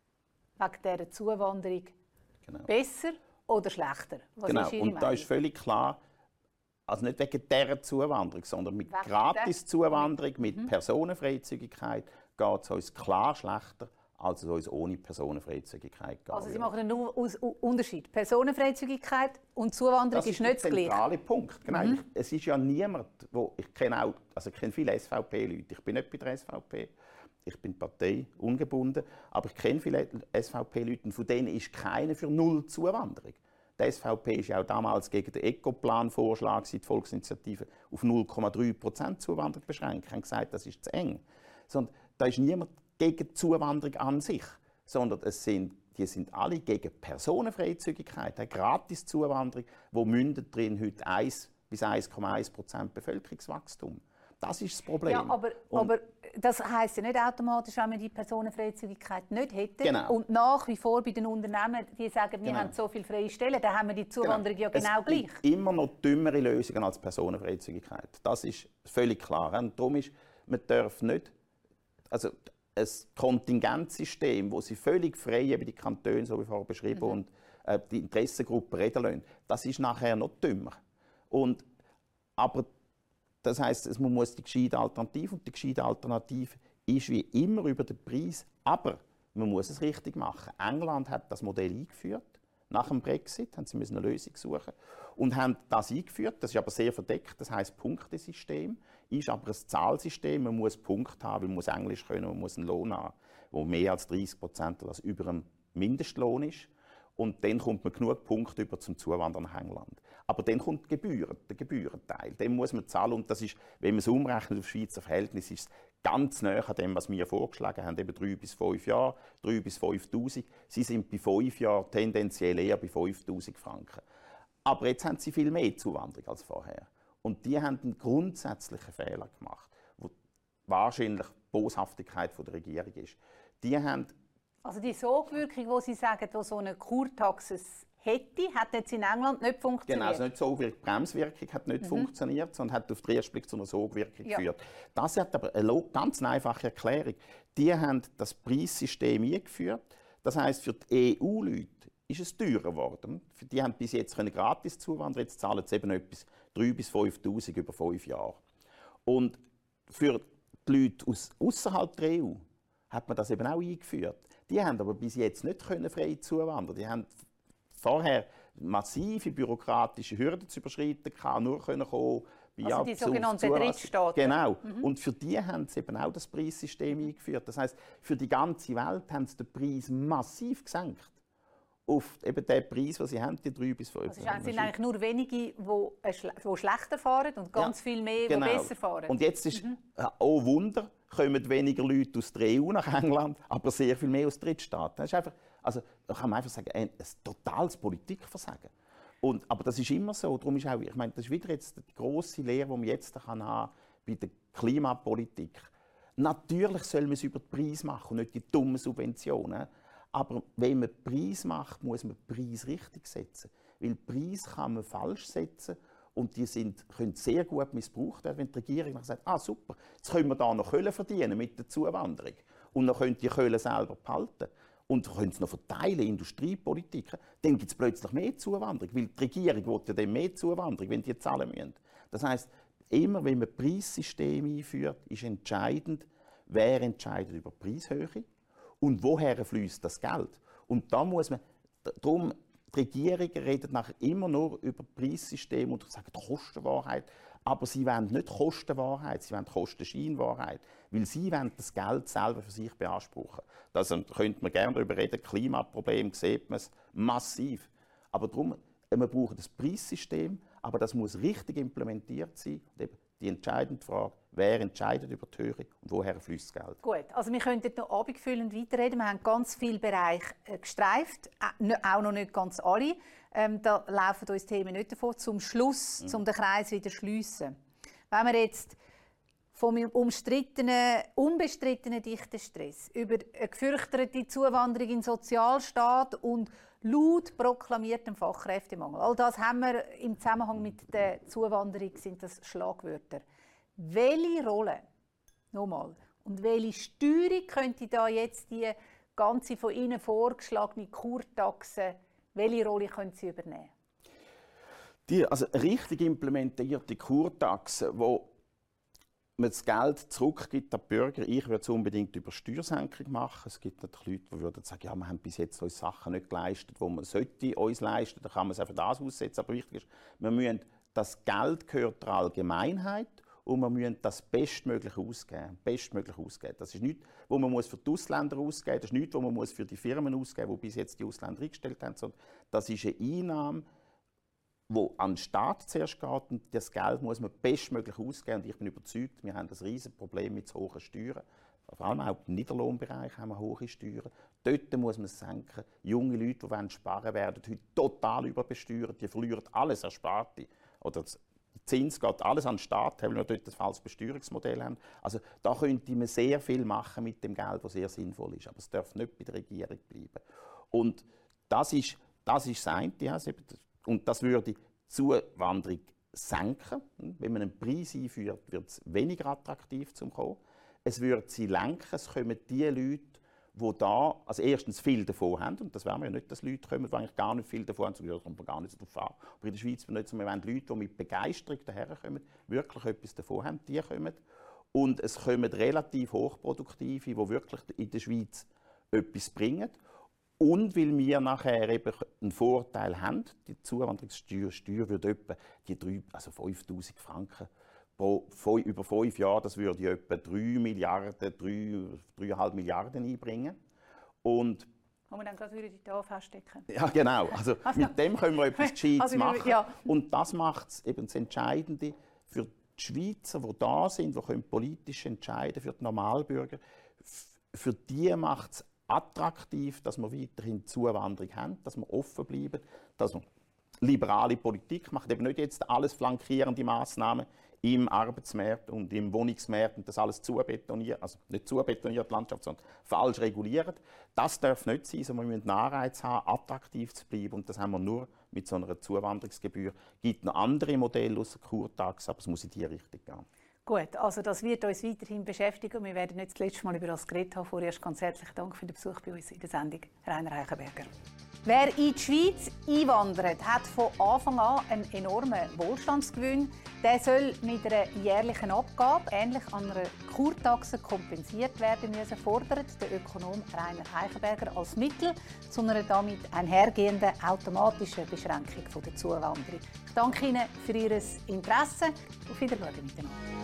wegen dieser Zuwanderung genau. besser oder schlechter? Was genau, ist Ihre und Meinung? da ist völlig klar, also nicht wegen dieser Zuwanderung, sondern mit Gratis-Zuwanderung, mit mhm. Personenfreizügigkeit geht es uns klar schlechter, als es uns ohne Personenfreizügigkeit geht. Also Sie machen einen Unterschied. Personenfreizügigkeit und Zuwanderung das ist, ist nicht das Gleiche. Das ist der zentrale Punkt. Genau. Mhm. Ich, es ist ja niemand, wo, ich kenne auch, also ich kenne viele S V P-Leute. Ich bin nicht bei der S V P, ich bin parteiungebunden, aber ich kenne viele S V P-Leute und von denen ist keiner für null Zuwanderung. Die S V P ist ja auch damals gegen den Ecoplan-Vorschlag, die Volksinitiative, auf null Komma drei Prozent Zuwanderung beschränkt. Sie haben gesagt, das ist zu eng. Sondern da ist niemand gegen die Zuwanderung an sich, sondern es sind, die sind alle gegen Personenfreizügigkeit, eine Gratis-Zuwanderung, wo mündet drin heute eins bis eins Komma eins Prozent Bevölkerungswachstum. Das ist das Problem. Ja, aber, aber das heisst ja nicht automatisch, wenn man die Personenfreizügigkeit nicht hätte. Genau. Und nach wie vor bei den Unternehmen, die sagen, wir genau. haben so viele freie Stellen, dann haben wir die Zuwanderung genau. ja genau es gleich. Gibt immer noch dümmere Lösungen als Personenfreizügigkeit. Das ist völlig klar. Und darum ist, man darf nicht, also ein Kontingentsystem, wo sie völlig frei über die Kantone, so wie vorher beschrieben, mhm. und äh, die Interessengruppen reden lassen, das ist nachher noch dümmer. Und, aber das heisst, man muss die gescheite Alternative, und die gescheite Alternative ist wie immer über den Preis, aber man muss es richtig machen. England hat das Modell eingeführt. Nach dem Brexit haben sie eine Lösung suchen und haben das eingeführt. Das ist aber sehr verdeckt, das heisst Punktesystem, ist aber ein Zahlsystem. Man muss Punkte haben, man muss Englisch können, man muss einen Lohn haben, der mehr als dreißig Prozent oder über dem Mindestlohn ist. Und dann kommt man genug Punkte über zum Zuwandern nach England. Aber dann kommt die Gebühren, der Gebührenteil. Den muss man zahlen und das ist, wenn man es umrechnet auf Schweizer Verhältnis, ist es ganz nahe an dem, was wir vorgeschlagen haben, eben drei bis fünf Jahre, drei bis fünftausend. Sie sind bei fünf Jahren tendenziell eher bei fünftausend Franken. Aber jetzt haben sie viel mehr Zuwanderung als vorher. Und die haben einen grundsätzlichen Fehler gemacht, wo wahrscheinlich die Boshaftigkeit der Regierung ist. Die haben Also die Sogwirkung, die Sie sagen, die so eine Kurtaxis hätte, hat jetzt in England nicht funktioniert? Genau, also nicht so die Bremswirkung hat nicht mhm. funktioniert, sondern hat auf den ersten Blick zu einer Sogwirkung ja. geführt. Das hat aber eine ganz einfache Erklärung. Die haben das Preissystem eingeführt. Das heisst, für die E U-Leute ist es teurer geworden. Die haben bis jetzt gratis zuwandern, jetzt zahlen sie eben etwas drei bis fünftausend über fünf Jahre. Und für die Leute aus außerhalb der E U hat man das eben auch eingeführt. Die haben aber bis jetzt nicht können frei zuwandern. Die haben vorher massive bürokratische Hürden zu überschreiten, kann nur können kommen. Also Abzug, die sogenannten Drittstaaten. Genau. Mhm. Und für die haben sie eben auch das Preissystem eingeführt. Das heisst, für die ganze Welt haben sie den Preis massiv gesenkt. Auf eben den Preis, den sie haben, die drei bis fünf. Also es sind eigentlich nur wenige, die, die schlechter fahren und ganz ja, viel mehr, genau. die besser fahren. Und jetzt ist, mhm. oh Wunder, kommen weniger Leute aus der E U nach England, aber sehr viel mehr aus Drittstaaten. Das ist einfach, also, da kann man einfach sagen, ein, ein totales Politikversagen. Und, aber das ist immer so. Darum ist auch, ich meine, das ist wieder jetzt die grosse Lehre, die man jetzt kann haben bei der Klimapolitik. Natürlich soll man es über den Preis machen und nicht die dummen Subventionen. Aber wenn man den Preis macht, muss man den Preis richtig setzen. Weil den Preis kann man falsch setzen und die sind, können sehr gut missbraucht werden, wenn die Regierung dann sagt, ah super, jetzt können wir da noch Kohle verdienen mit der Zuwanderung. Und dann können die Kohle selber behalten. Und können es noch verteilen, Industriepolitik. Dann gibt es plötzlich mehr Zuwanderung, weil die Regierung will ja dann mehr Zuwanderung, wenn die zahlen müssen. Das heisst, immer wenn man Preissysteme einführt, ist entscheidend, wer entscheidet über die Preishöhe und woher fließt das Geld. Und da muss man, darum, die Regierungen reden nachher immer nur über Preissysteme und sagen Kostenwahrheit, aber sie wollen nicht Kostenwahrheit, sie wollen Kostenscheinwahrheit, weil sie wollen das Geld selber für sich beanspruchen. Da könnte man gerne darüber reden, Klimaproblem sieht man es massiv. Aber darum, man braucht das Preissystem, aber das muss richtig implementiert sein. Und eben die entscheidende Frage, wer entscheidet über die Höhe und woher fließt das Geld? Gut, also wir könnten noch abendfüllend weiterreden. Wir haben ganz viele Bereiche gestreift, auch noch nicht ganz alle. Ähm, da laufen uns Themen nicht davon. Zum Schluss, mhm. um den Kreis wieder zu schliessen. Wenn wir jetzt vom umstrittenen, unbestrittenen Dichtenstress über eine gefürchtete Zuwanderung in den Sozialstaat und laut proklamiertem Fachkräftemangel. All das haben wir im Zusammenhang mit der Zuwanderung, sind das Schlagwörter. Welche Rolle, nochmal, und welche Steuerung könnte da jetzt die ganze von Ihnen vorgeschlagene Kurtaxe, welche Rolle können Sie übernehmen? Die, also richtig implementierte Kurtaxe, wo man das Geld zurückgibt an die Bürger. Ich würde es unbedingt über Steuersenkung machen. Es gibt natürlich Leute, die würden sagen, ja, wir haben bis jetzt uns Sachen nicht geleistet, die man sollte uns leisten. Dann kann man es einfach das aussetzen. Aber wichtig ist, wir müssen, das Geld gehört der Allgemeinheit und wir müssen das bestmöglich ausgeben. Bestmöglich ausgeben. Das ist nichts, was man muss für die Ausländer ausgeben muss. Das ist nichts, was man muss für die Firmen ausgeben muss, die bis jetzt die Ausländer eingestellt haben. Sondern das ist eine Einnahme, wo an den Staat zuerst geht, und das Geld muss man bestmöglich ausgeben. Und ich bin überzeugt, wir haben ein riesiges Problem mit zu hohen Steuern. Vor allem auch im Niederlohnbereich haben wir hohe Steuern. Dort muss man es senken. Junge Leute, die sparen werden heute total überbesteuert. Die verlieren alles Ersparte. Oder der Zins geht alles an den Staat, weil wir dort ein falsches Besteuerungsmodell haben. Also da könnte man sehr viel machen mit dem Geld, das sehr sinnvoll ist. Aber es darf nicht bei der Regierung bleiben. Und das ist das, ist das eine. Ja, und das würde die Zuwanderung senken. Wenn man einen Preis einführt, wird es weniger attraktiv zum Kommen. Es würde sie lenken. Es kommen die Leute, die da also erstens viel davon haben. Und das wollen wir ja nicht, dass Leute kommen, die eigentlich gar nicht viel davon haben. So, da kommt man gar nicht so drauf an. Aber in der Schweiz wir nicht so, wir wollen Leute, die mit Begeisterung daherkommen, wirklich etwas davon haben, die kommen. Und es kommen relativ hochproduktive, die wirklich in der Schweiz etwas bringen. Und weil wir nachher eben einen Vorteil haben, die Zuwanderungssteuer Steuer würde etwa die drei, also fünftausend Franken pro, über fünf Jahre, das würde etwa drei Milliarden, drei, dreieinhalb Milliarden einbringen. Und wo wir dann gerade wieder die Tafel feststecken. Ja, genau. Also, also mit dem können wir etwas Gescheites also, machen. Ja. Und das macht es eben das Entscheidende für die Schweizer, die da sind, die können politisch entscheiden, für die Normalbürger. Für die macht es attraktiv, dass wir weiterhin Zuwanderung haben, dass wir offen bleiben, dass wir liberale Politik machen, eben nicht jetzt alles flankierende Massnahmen im Arbeitsmarkt und im Wohnungsmarkt und das alles zubetoniert, also nicht zubetoniert die Landschaft, sondern falsch reguliert. Das darf nicht sein, sondern wir müssen einen Anreiz haben, attraktiv zu bleiben und das haben wir nur mit so einer Zuwanderungsgebühr. Es gibt noch andere Modelle außer Kurtax, aber es muss in diese Richtung gehen. Gut, also das wird uns weiterhin beschäftigen. Wir werden nicht das letzte Mal über das geredet haben. Vorerst ganz herzlichen Dank für den Besuch bei uns in der Sendung, Rainer Eichenberger. Wer in die Schweiz einwandert, hat von Anfang an einen enormen Wohlstandsgewinn. Der soll mit einer jährlichen Abgabe, ähnlich an einer Kurtaxe, kompensiert werden müssen, fordert der Ökonom Rainer Eichenberger als Mittel zu einer damit einhergehenden automatischen Beschränkung der Zuwanderung. Ich danke Ihnen für Ihr Interesse. Auf Wiedersehen miteinander.